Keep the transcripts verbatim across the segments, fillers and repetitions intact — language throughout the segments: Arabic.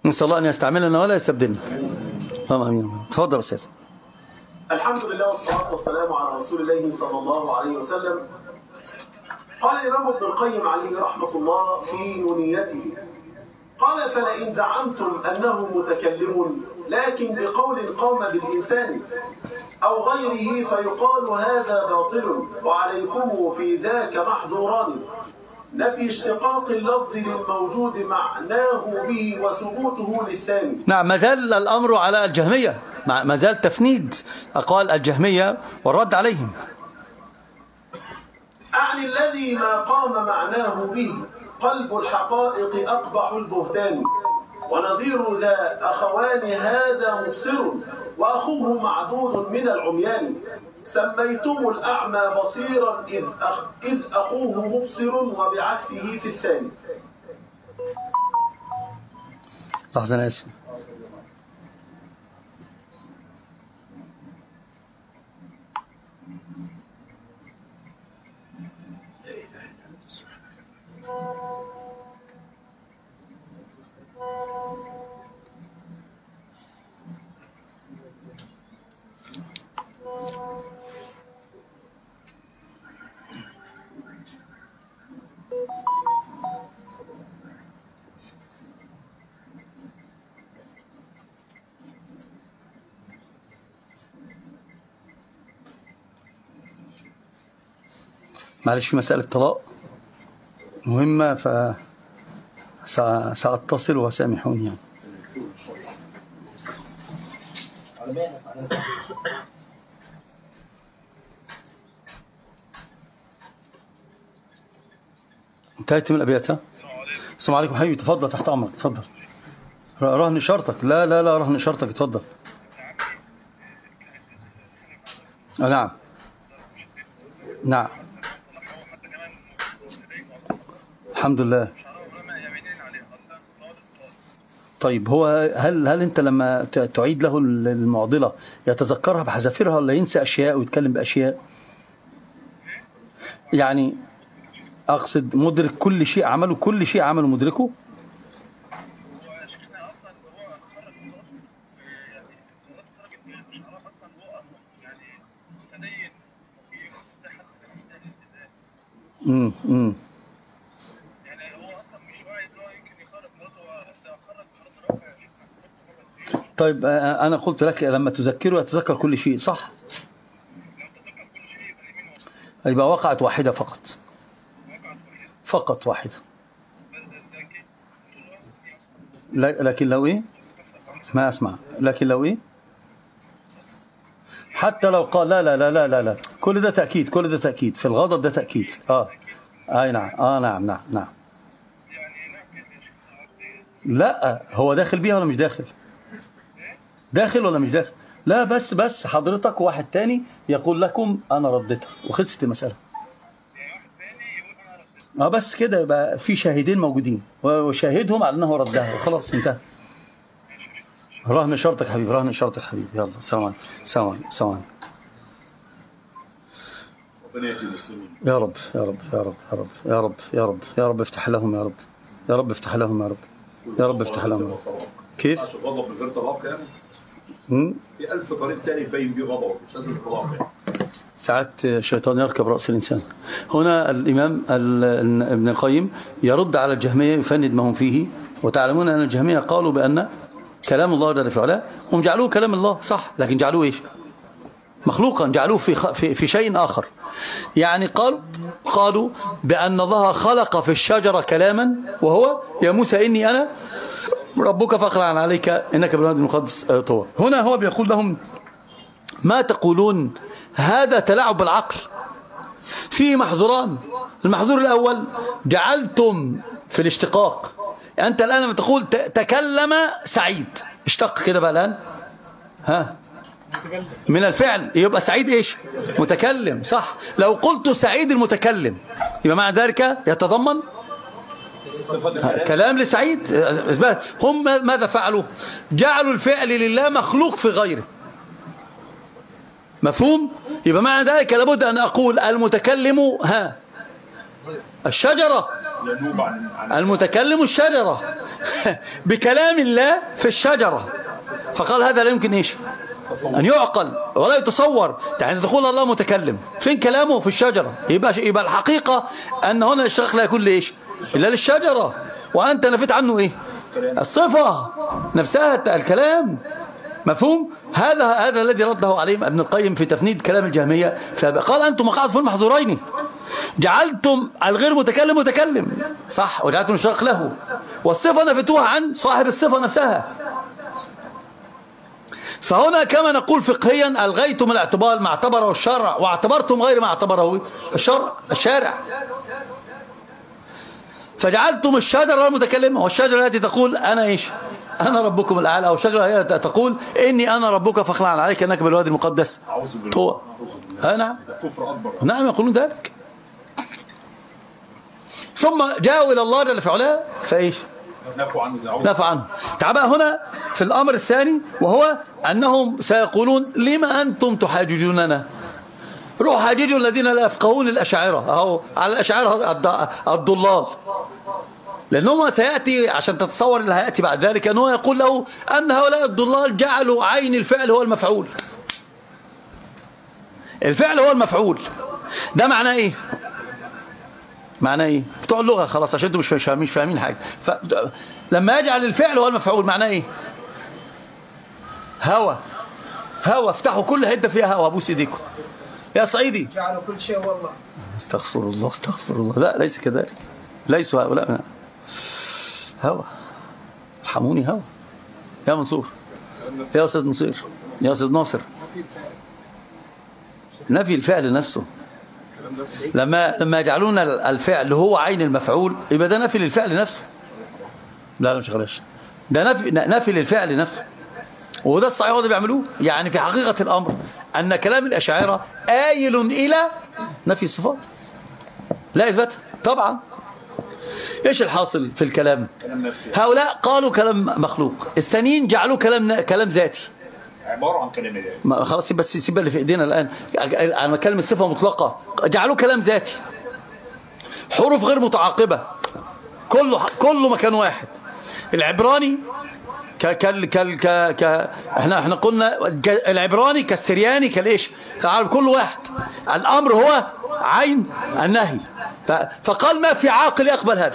نسأل الله أن يستعملنا ولا يستبدلنا. اللهم آمين. تفضل يا أستاذ. الحمد لله والصلاة والسلام على رسول الله صلى الله عليه وسلم. قال الإمام ابن القيم عليه رحمة الله في نونيته، قال: فلئن زعمتم أنه متكلم لكن بقول قام بالإنسان أو غيره فيقال هذا باطل، وعليكم في ذاك محظوران: نفي اشتقاق اللفظ للموجود معناه به وثبوته للثاني. نعم، ما زال الأمر على الجهمية، ما زال تفنيد أقوال الجهمية والرد عليهم. أعني الذي ما قام معناه به قلب الحقائق أقبح البهتان، ونظير ذا أخوان هذا مبصر وأخوه معدود من العميان. سميتم الأعمى بصيرا إذ, أخ إذ أخوه مبصر وبعكسه في الثاني. لحظة أنا آسف. معلش، في مسألة طلاق مهمة ف سأتصل وسامحوني يعني. انتهيت من الأبيات. السلام عليكم حبيبي، تفضل تحت أمرك، تفضل. رهن شرطك. لا لا لا رهن شرطك، تفضل. آه نعم نعم الحمد لله. طيب، هو هل هل انت لما تعيد له المعضله يتذكرها بحذافيرها ولا ينسى اشياء ويتكلم باشياء؟ يعني اقصد مدرك كل شيء عمله، كل شيء عمله مدركه. امم امم طيب، أنا قلت لك لما تذكره يتذكر كل شيء، صح؟ يبقى وقعت واحدة فقط، فقط واحدة. لكن لو إيه؟ ما أسمع. لكن لو إيه؟ حتى لو قال لا لا لا لا لا لا كل ده تأكيد، كل ده تأكيد في الغضب، ده تأكيد. آه أي نعم. آه نعم نعم نعم. لا، هو داخل بيها ولا مش داخل؟ داخل ولا مش داخل؟ لا، بس بس حضرتك وواحد تاني يقول لكم أنا رديتها وخلصت المسألة. اه بس كده، يبقى في شاهدين موجودين وشاهدهم على أنه ردها وخلاص انتهى. رهن شرطك حبيبي، رهن شرطك حبيبي. يلا، السلام عليكم. السلام عليكم. السلام عليكم. يا رب يا رب يا رب يا رب يا رب يا رب يا رب افتح لهم يا رب، يا رب افتح لهم يا رب، يا رب افتح لهم يا رب. كيف؟ غضب من غير طلاق يعني؟ امم في ألف طريق تاني يبين بيه غضبه، مش لازم الطلاق يعني. ساعات الشيطان يركب رأس الإنسان. هنا الإمام ابن القيم يرد على الجهمية، يفند ما هم فيه. وتعلمون أن الجهمية قالوا بأن كلام الله جل في علاه، هم جعلوه كلام الله صح، لكن جعلوه إيش؟ مخلوقا، جعلوه في في في شيء آخر. يعني قالوا قالوا بأن الله خلق في الشجرة كلاما، وهو يا موسى إني أنا ربك فاخلع عليك إنك بالوادي المقدس طوى. هنا هو بيقول لهم ما تقولون؟ هذا تلاعب بالعقل، فيه محظوران. المحظور الأول جعلتم في الاشتقاق. أنت الآن لما تقول تكلم سعيد، اشتق كده بقى الآن، ها، من الفعل، يبقى سعيد إيش؟ متكلم، صح. لو قلت سعيد المتكلم يبقى مع ذلك يتضمن كلام لسعيد. هم ماذا فعلوا؟ جعلوا الفعل لله مخلوق في غيره. مفهوم؟ يبقى مع ذلك لابد أن أقول المتكلم ها الشجرة، المتكلم الشجرة. بكلام الله في الشجرة، فقال هذا لا يمكن إيش أن يعقل ولا يتصور. يعني تقول الله متكلم، فين كلامه؟ في الشجرة. يبقى يبقى الحقيقة أن هنا الشيخ لا يكون لإيش إلا للشجرة، وأنت نفيت عنه إيه الصفة نفسها الكلام. مفهوم؟ هذا هذا الذي رده عليهم ابن القيم في تفنيد كلام الجهمية. قال أنتم وقعتم في المحظورين، جعلتم الغير متكلم متكلم صح، وجعلتم الشرق له، والصفة نفتوها عن صاحب الصفة نفسها. فهنا كما نقول فقهيا ألغيتم الاعتبار ما اعتبره الشرع، واعتبرتم غير ما اعتبره الشرع الشارع، فجعلتم الشجرة المتكلمة، والشجرة التي تقول أنا إيش أنا ربكم الأعلى، أو الشجرة هي تقول إني أنا ربك فاخلع عليك أنك بالوادي المقدس طوى. نعم نعم يقولون ذلك. ثم جاءوا إلى الله جل في علاه فإيش نفوا عنه نفوا عنه. تعال بقى هنا في الأمر الثاني، وهو أنهم سيقولون لما أنتم تحاججوننا؟ روحوا حاججوا الذين لا يفقهون الأشاعرة، أهو على الأشاعرة الضلال، لأنه سيأتي عشان تتصور اللي هيأتي بعد ذلك أنه يقول له أن هؤلاء الضلال جعلوا عين الفعل هو المفعول. الفعل هو المفعول، ده معناه إيه؟ معناه إيه؟ بتوع اللغة خلاص عشان انتم مش فاهمين مش فاهمين حاجة. لما يجعل الفعل هو المفعول معناه إيه؟ هوا هوا، افتحوا كل حته فيها هوا، ابوس ايديكم يا صعيدي، جعلوا كل شيء والله. استغفر الله استغفر الله، لا ليس كذلك، ليسوا هؤلاء هوا. ارحموني هوا يا منصور، يا استاذ نصير، يا استاذ ناصر. نفي الفعل نفسه، لما لما يجعلون الفعل هو عين المفعول يبقى ده نفي للفعل نفسه. لا لا مش غلاش، ده نفي نفي للفعل نفسه، وده الصحيح اللي بيعملوه. يعني في حقيقة الأمر أن كلام الأشاعرة آيل إلى نفي الصفات لا إثبات. طبعا إيش الحاصل في الكلام؟ هؤلاء قالوا كلام مخلوق، الثانيين جعلوا كلام كلام ذاتي عبارة عن كلام ذاتي. خلاص سيب بس سيب اللي في إيدينا الآن. أنا بتكلم الصفة مطلقة، جعلوا كلام ذاتي، حروف غير متعاقبة، كله كله مكان واحد. العبراني ك كال كال ك ك احنا احنا قلنا العبراني كالسرياني كالايش كعرب، كل واحد. الامر هو عين النهي، فقال ما في عاقل يقبل هذا.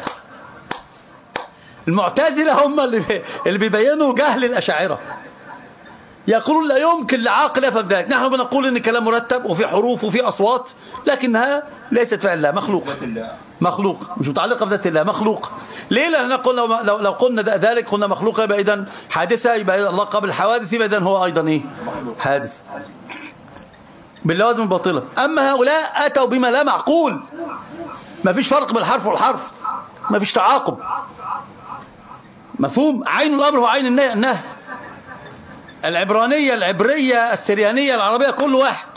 المعتزله هم اللي اللي بيبينوا جهل الاشاعره، يقولون لا يمكن لعاقل يفهم ذلك. نحن بنقول ان كلام مرتب وفي حروف وفي اصوات، لكنها ليست فعل الله، مخلوق مخلوق مش متعلقه بذات الله، مخلوق. ليه؟ لأن قلنا لو لو قلنا ذلك قلنا مخلوقه يبقى اذا حادثه، يبقى الله قبل الحوادث، يبقى اذا هو ايضا ايه حادث باللوازم الباطله. اما هؤلاء اتوا بما لا معقول، ما فيش فرق بين الحرف والحرف، ما فيش تعاقب. مفهوم؟ عين الامر هو عين النهي. العبرانيه العبريه السريانيه العربيه كل واحد.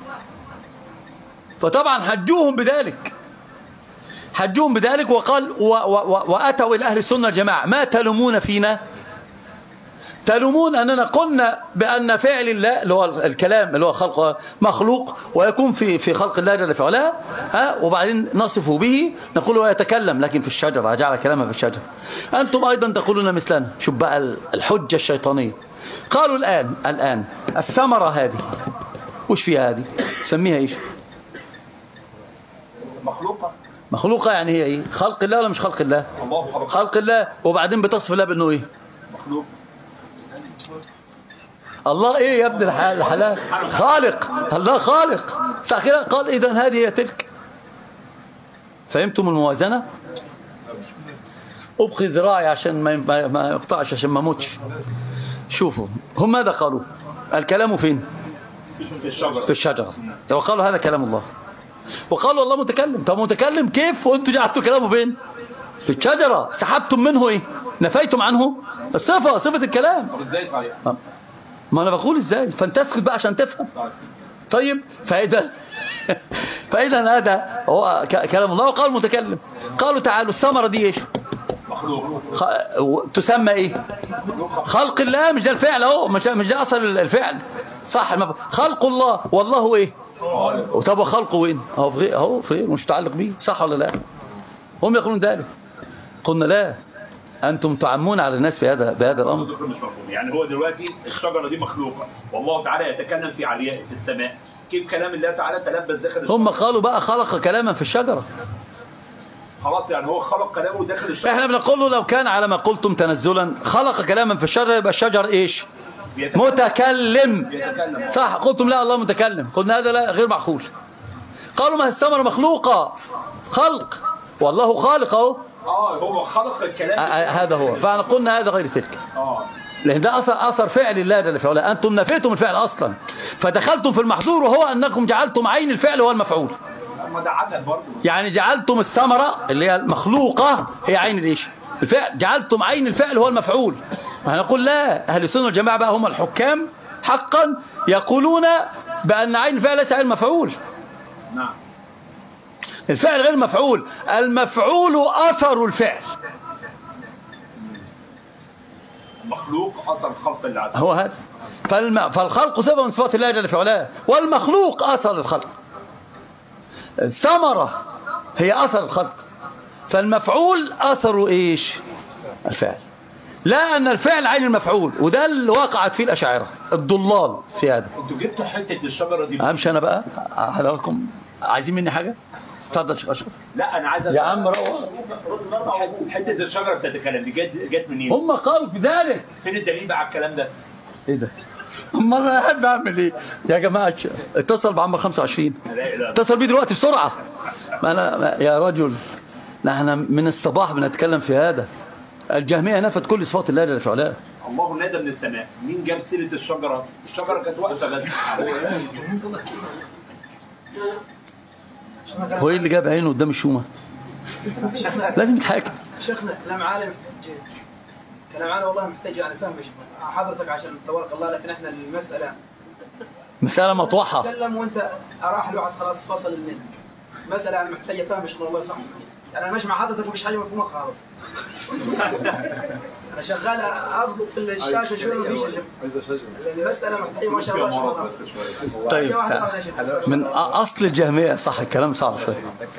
فطبعا حجوهم بذلك حجوهم بذلك وقال و و و واتوا الى اهل السنه الجماعه ما تلومون فينا؟ تلومون اننا قلنا بان فعل الله اللي هو الكلام اللي هو خلق مخلوق، ويكون في في خلق الله جل في علاه، ها، وبعدين نصف به نقول هو يتكلم لكن في الشجره، جعل كلامه في الشجره. انتم ايضا تقولون مثلنا. شوف بقى الحجه الشيطانيه. قالوا الان الان الثمره هذه وش فيها؟ هذه سميها ايش؟ مخلوقه. مخلوقه يعني هي ايه؟ خلق الله ولا مش خلق الله؟ الله خلق. خلق الله، وبعدين بتصف الله بانه ايه؟ مخلوق. الله ايه يا ابن الحلال؟ خالق. الله خالق صح كده؟ قال اذا هذه هي تلك. فهمتم الموازنه؟ ابقي ذراعي عشان ما ما يقطعش، عشان ما اموتش. شوفوا هم ماذا قالوا؟ الكلام فين؟ في الشجره. في الشجره. وقالوا هذا كلام الله، وقالوا الله متكلم. طب متكلم كيف وانتم جعلتوا كلامه فين؟ في الشجره. سحبتم منه ايه؟ نفيتم عنه الصفه، صفه الكلام. طب ازاي صحيح؟ ما انا بقول ازاي، فانت اسكت بقى عشان تفهم. طيب فاذا فاذا هذا هو كلام الله. وقال متكلم. قالوا تعالوا الثمره دي ايش؟ مخلوق. خ... تسمى ايه؟ خلق الله. مش ده الفعل اهو، مش مش ده اصل الفعل صح. المف... خلق الله، والله ايه؟ طب وخلقه وين؟ اهو في اهو في مش متعلق بيه، صح ولا لا؟ هم يقولون ذلك. قلنا لا، أنتم تعمون على الناس بهذا بهذا الأمر. مش مفهوم. يعني هو دلوقتي الشجرة دي مخلوقة والله تعالى يتكلم في علياء في السماء، كيف كلام الله تعالى تلبس داخل الشجرة؟ هم قالوا بقى خلق كلاما في الشجرة. خلاص يعني هو خلق كلامه داخل الشجرة. احنا بنقول له لو كان على ما قلتم تنزلا خلق كلاما في الشجرة يبقى الشجر ايش؟ بيتكلم. متكلم. بيتكلم. صح. قلتم لا الله متكلم، قلنا هذا لا غير معقول. قالوا ما الثمرة مخلوقة، خلق والله خالق اهو. اه هو خلق الكلام. آه هذا هو. فاحنا قلنا هذا غير تلك. اه لان ده اثر اثر فعل الله جل في علاه. انتم نفيتم الفعل اصلا فدخلتم في المحظور، وهو انكم جعلتم عين الفعل هو المفعول. ما ده عدل برضه. يعني جعلتم الثمرة اللي هي المخلوقة هي عين الايش؟ الفعل. جعلتم عين الفعل هو المفعول. هنقول لا، اهل السنة والجماعة بقى هم الحكام حقا يقولون بأن عين الفعل ليس عين المفعول. نعم. الفعل غير مفعول، المفعول أثر الفعل. مخلوق أثر الخلق اللي عدل. هو هذا. فالم... فالخلق صفة من صفات الله جل في علاه، والمخلوق أثر الخلق. الثمرة هي أثر الخلق، فالمفعول أثر إيش؟ الفعل. لا أن الفعل عين المفعول، وده اللي وقعت فيه الأشاعرة الضلال في هذا. انتوا جبتوا حتة الشجرة دي. أمشي أنا بقى حضراتكم عايزين مني حاجة؟ اتفضل شيخ أشرف. لا أنا عايز يا عم روح. حتة الشجرة بتتكلم دي جت جت منين؟ هم قالوا بذلك. فين الدليل بقى على الكلام ده؟ إيه ده؟ امال انا قاعد بعمل ايه يا جماعه؟ اتصل بعمر خمسة وعشرين، اتصل بيه دلوقتي بسرعه. ما انا يا رجل نحن من الصباح بنتكلم في هذا. الجهميه نفت كل صفات الله جل في علاه. الله نادى من السماء، مين جاب سيره الشجره؟ الشجره كانت واقفه بس. هو ايه اللي جاب عينه قدام الشومه؟ لازم يتحاكم. شيخنا كلام عالم محتاج، كلام عالم والله محتاج يعني فهم حضرتك عشان تبارك الله، لكن احنا المساله مساله مطوحه. تكلم وانت راح الواحد خلاص فصل المنهج. مساله يعني محتاجه فهم شيخنا الله صح. يعني انا ماشي مع حضرتك ومفيش حاجه مفهومه خالص. انا شغال اظبط في الشاشه شويه مفيش المساله محتاجه ما شاء الله شغل. طيب من اصل الجهميه صح الكلام صعب شويه.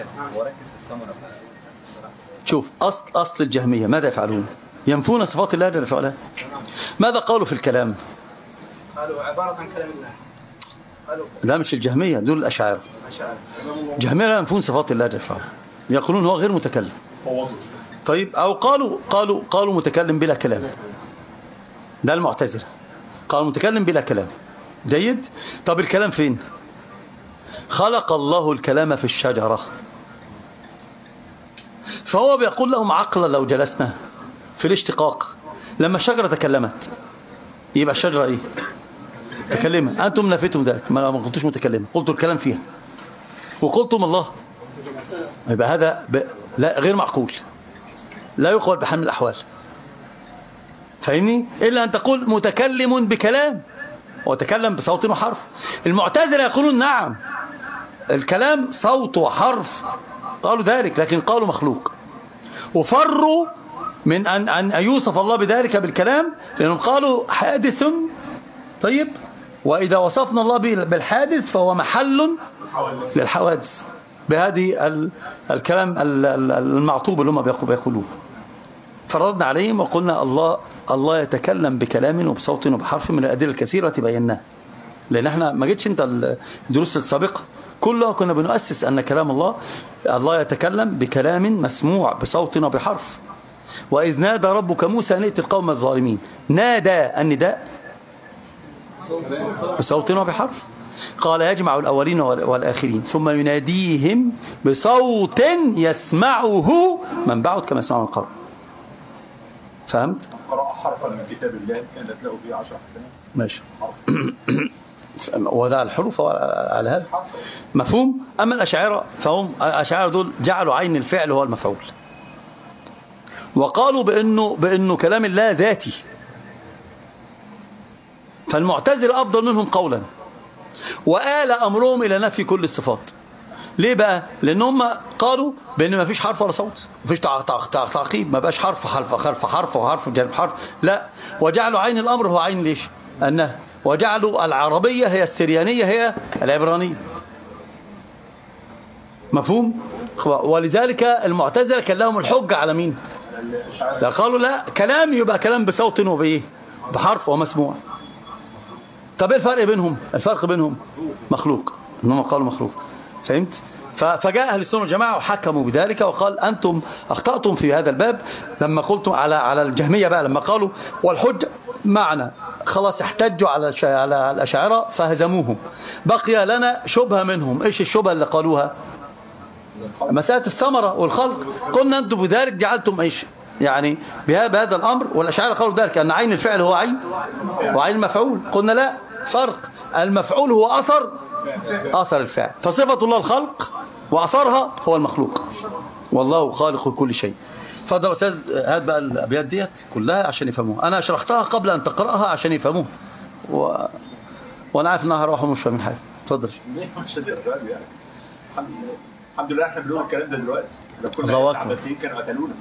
شوف اصل اصل الجهميه ماذا يفعلون؟ ينفون صفات الله جل وعلا. ماذا قالوا في الكلام؟ قالوا عباره عن كلام الله. قالوا لا مش الجهميه، دول الاشاعره. الجهميه لا ينفون صفات الله جل وعلا، يقولون هو غير متكلم. طيب او قالوا قالوا قالوا متكلم بلا كلام. ده المعتزله قالوا متكلم بلا كلام. جيد. طب الكلام فين؟ خلق الله الكلام في الشجره، فهو بيقول لهم عقلا لو جلسنا في الاشتقاق لما الشجره تكلمت يبقى الشجره ايه؟ متكلمه. انتم نفيتم ذلك، ما قلتوش متكلمه، قلتوا الكلام فيها وقلتم الله. يبقى هذا ب... لا غير معقول، لا يقبل بحال من الأحوال. فاهمني؟ إلا أن تقول متكلم بكلام وتكلم بصوت وحرف. المعتزلة يقولون نعم الكلام صوت وحرف، قالوا ذلك، لكن قالوا مخلوق، وفروا من أن أن يوصف الله بذلك بالكلام، لأنهم قالوا حادث. طيب وإذا وصفنا الله بالحادث فهو محل للحوادث بهذه الكلام المعطوب اللي هم بيقولوه. فردنا عليهم وقلنا الله الله يتكلم بكلام وبصوت وبحرف من الأدلة الكثيرة بيناها، لأن احنا ما جيتش انت الدروس السابقة كلها كنا بنؤسس أن كلام الله الله يتكلم بكلام مسموع بصوت وبحرف. وإذ نادى ربك موسى أن ائت القوم الظالمين، نادى النداء بصوت وبحرف. قال يجمع الأولين والآخرين ثم يناديهم بصوت يسمعه من بعد كما يسمع من قرب. فهمت؟ قرأ حرفا من كتاب الله كانت له به عشر حسنات. ماشي. وضع الحروف على هذا مفهوم. أما الأشاعرة فهم الأشاعرة دول جعلوا عين الفعل هو المفعول، وقالوا بأنه بأنه كلام الله ذاتي. فالمعتزلة أفضل منهم قولا، وآل أمرهم إلى نفي كل الصفات. ليه بقى؟ لأن هم قالوا بأن ما فيش حرف ولا صوت، ما فيش تعقيب، ما بقاش حرف حرف حرف حرف وحرف جانب حرف، لا. وجعلوا عين الأمر هو عين ليش؟ النهي. وجعلوا العربية هي السريانية هي العبرانية. مفهوم؟ ولذلك المعتزلة كان لهم الحجة على مين؟ لا قالوا لا كلام يبقى كلام بصوت وبايه بحرف ومسموع. طب ايه الفرق بينهم؟ الفرق بينهم مخلوق، انهم قالوا مخلوق. فهمت؟ فجاء اهل السنه والجماعه وحكموا بذلك وقال انتم اخطاتم في هذا الباب لما قلتم على على الجهميه بقى لما قالوا والحجه معنا، خلاص احتجوا على على الاشاعره فهزموهم. بقي لنا شبهه منهم. ايش الشبهه اللي قالوها؟ مساله الثمره والخلق. قلنا انتم بذلك جعلتم ايش يعني بهذا الامر، والاشاعره قالوا ذلك ان عين الفعل هو عين وعين المفعول. قلنا لا فرق، المفعول هو اثر اثر الفعل، فصفه الله الخلق واثرها هو المخلوق، والله خالق كل شيء. اتفضل يا استاذ، هات بقى الابيات ديت كلها عشان يفهموها. انا شرحتها قبل ان تقراها عشان يفهموها و... وانا عارف انها هروح ومش فاهمين حاجه. اتفضل. الحمد لله احنا بنقول الكلام ده دلوقتي، لو كنا عباسيين كانوا قتلونا.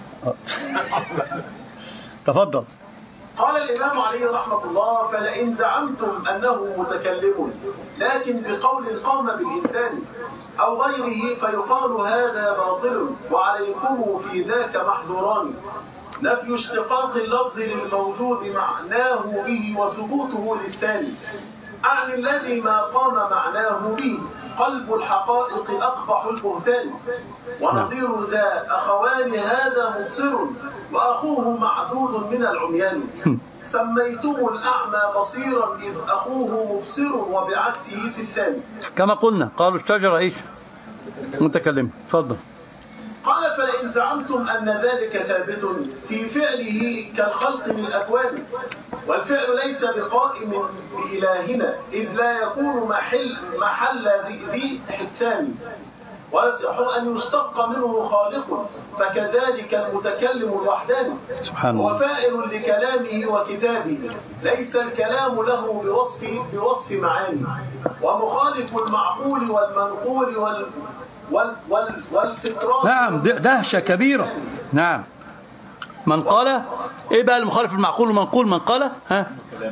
تفضل. قال الإمام علي رحمة الله: فلئن زعمتم أنه متكلم لكن بقول قام بالإنسان أو غيره فيقال هذا باطل وعليكم في ذاك محذوران، نفي اشتقاق اللفظ للموجود معناه به وثبوته للثاني، أعني الذي ما قام معناه به قلب الحقائق أقبح البهتان، ونظير ذا أخوان هذا مبصر وأخوه معدود من العميان، سميتم الأعمى بصيرا إذ أخوه مبصر وبعكسه في الثاني. كما قلنا قالوا الشجرة إيش؟ متكلم. تفضل. قال: فلئن زعمتم أن ذلك ثابت في فعله كالخلق للأكوان، والفعل ليس بقائم بإلهنا إذ لا يكون محل محل ذي حدثان، ويصح أن يشتق منه خالق، فكذلك المتكلم الوحداني هو فاعل لكلامه وكتابه، ليس الكلام له بوصف بوصف معاني، ومخالف المعقول والمنقول وال وال وال والفطرات. نعم، دهشة كبيرة. نعم. من قال ايه بقى المخالف المعقول والمنقول؟ من قال ها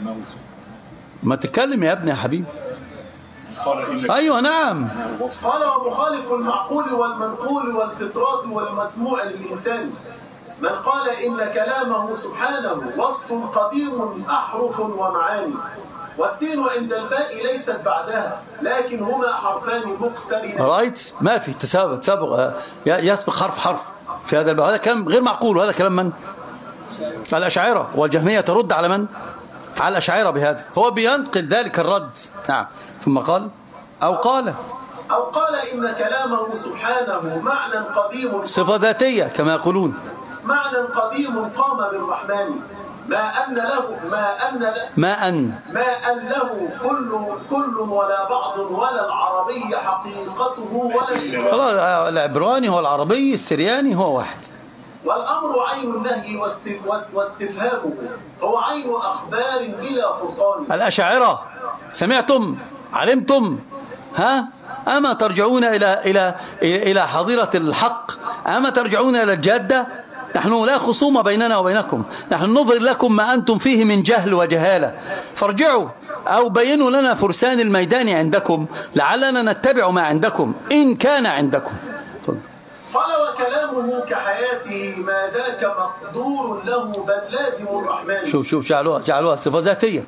ما تتكلم يا ابني يا حبيبي. ايوه نعم. قال: ومخالف المعقول والمنقول والفطرات والمسموع للإنسان، من قال إن كلامه سبحانه وصف قديم أحرف ومعاني، والسين عند الباء ليست بعدها لكن هما حرفان مقترنان. رايت؟ ما في تسابق تسابق يسبق حرف حرف في هذا الباب. هذا كلام غير معقول، وهذا كلام من؟ الأشاعرة والجهمية ترد على من؟ على الأشاعرة بهذا. هو بينقل ذلك الرد. نعم. ثم قال أو قال أو قال إن كلامه سبحانه معنى قديم، صفة ذاتية كما يقولون، معنى قديم قام بالرحمن، ما أن له ما أن ما أن ما أن له كل كل ولا بعض ولا العربي حقيقته ولا الإبراني. خلاص، العبراني هو العربي، السرياني هو واحد. والأمر عين النهي واستفهامه هو عين أخبار بلا فرقان. الأشاعرة سمعتم؟ علمتم؟ ها؟ أما ترجعون إلى إلى إلى حظيرة الحق؟ أما ترجعون إلى الجادة؟ نحن لا خصوم بيننا وبينكم، نحن نظهر لكم ما أنتم فيه من جهل وجهالة، فارجعوا أو بينوا لنا فرسان الميدان عندكم لعلنا نتبع ما عندكم إن كان عندكم. قال: وكلامه كحياته ما ذاك مقدور له بل لازم الرحمن. شوف شوف جعلوها جعلوها صفة ذاتية.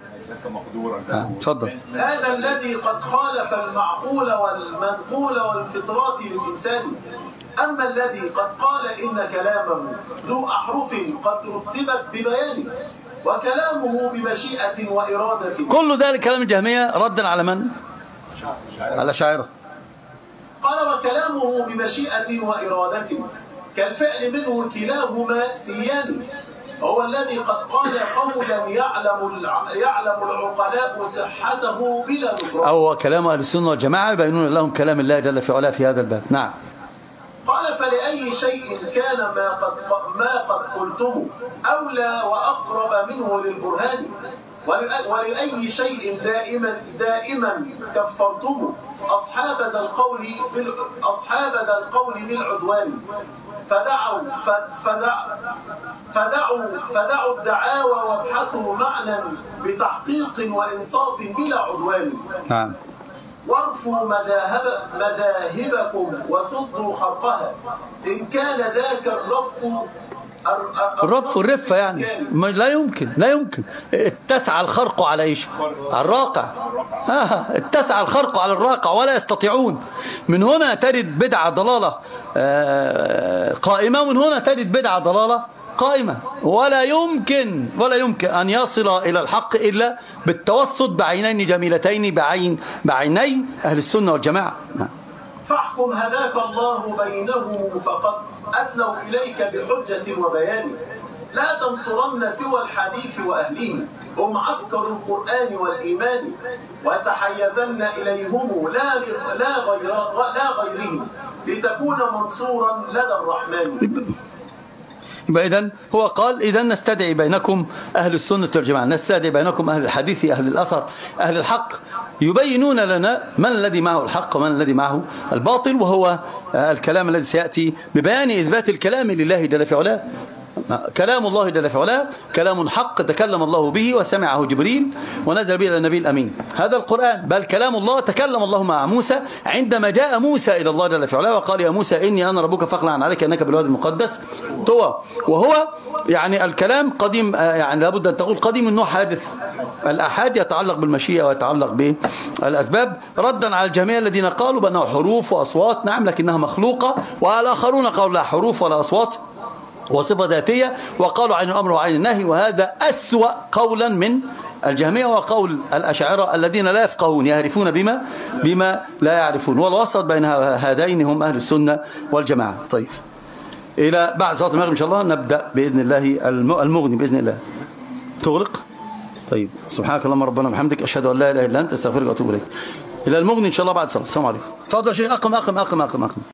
تفضل. هذا الذي قد خالف المعقول والمنقول والفطرات للإنسان، أما الذي قد قال إن كلامه ذو أحرف قد رتبت ببيانه وكلامه بمشيئة وإرادة. كل ذلك كلام الجهمية ردا على من؟ على الأشاعرة. قال: وكلامه بمشيئة وإرادة كالفعل منه كلاهما سيان، هو الذي قد قال قولا يعلم يعلم العقلاء صحته بلا نكران. أو كلام أهل السنة والجماعة يبينون لهم كلام الله جل في علاه في هذا الباب. نعم. قال: فلأي شيء كان ما قد ما قد قلتم أولى وأقرب منه للبرهان، ولأي شيء دائما دائما كفرتم أصحاب ذا القول أصحاب ذا القول بالعدوان، فدعوا فدعوا فدعوا فدعوا الدعاوى وابحثوا معنى بتحقيق وإنصاف بلا عدوان. نعم. وارفوا مذاهب مذاهبكم وصدوا خرقها، إن كان ذاك الرف الرف والرفة يعني لا يمكن لا يمكن اتسع الخرق على ايش؟ على الراقع. ها اتسع الخرق على الراقع ولا يستطيعون. من هنا ترد بدعة ضلالة قائمة، ومن هنا ترد بدعة ضلالة قائمة، ولا يمكن ولا يمكن أن يصل إلى الحق إلا بالتوسط بعينين جميلتين بعين بعيني أهل السنة والجماعة. فاحكم هداك الله بينهم فقد أدلوا إليك بحجة وبيان، لا تنصرن سوى الحديث وأهله، هم عسكر القرآن والإيمان، وتحيزن إليهم لا لا غير لا غيرهم لتكون منصورا لدى الرحمن. يبقى إذن هو قال إذن نستدعي بينكم أهل السنة والجماعة، نستدعي بينكم أهل الحديث أهل الأثر أهل الحق، يبينون لنا من الذي معه الحق ومن الذي معه الباطل، وهو الكلام الذي سيأتي ببيان إثبات الكلام لله جل في علاه. كلام الله جل في علاه كلام حق تكلم الله به وسمعه جبريل ونزل به إلى النبي الأمين، هذا القرآن. بل كلام الله تكلم الله مع موسى عندما جاء موسى إلى الله جل في علاه وقال يا موسى إني أنا ربك فاخلع عليك أنك بالوادي المقدس طوى. وهو يعني الكلام قديم، يعني لابد أن تقول قديم النوع حادث الأحاد، يتعلق بالمشيئة ويتعلق بالأسباب، ردا على الجميع الذين قالوا بأنه حروف وأصوات. نعم لكنها مخلوقة، والآخرون قالوا لا حروف ولا أصوات وصفة ذاتية، وقالوا عين الأمر وعين النهي، وهذا أسوأ قولا من الجهمية وقول الأشاعرة الذين لا يفقهون يعرفون بما بما لا يعرفون. والوسط بين هذين هم أهل السنة والجماعة. طيب إلى بعد صلاة المغرب إن شاء الله نبدأ بإذن الله المغني بإذن الله. تغلق. طيب سبحانك اللهم ربنا وبحمدك أشهد أن لا إله إلا أنت أستغفرك وأتوب إليك. إلى المغني إن شاء الله بعد صلاة. السلام عليكم. تفضل شيخ. أقم أقم أقم أقم أقم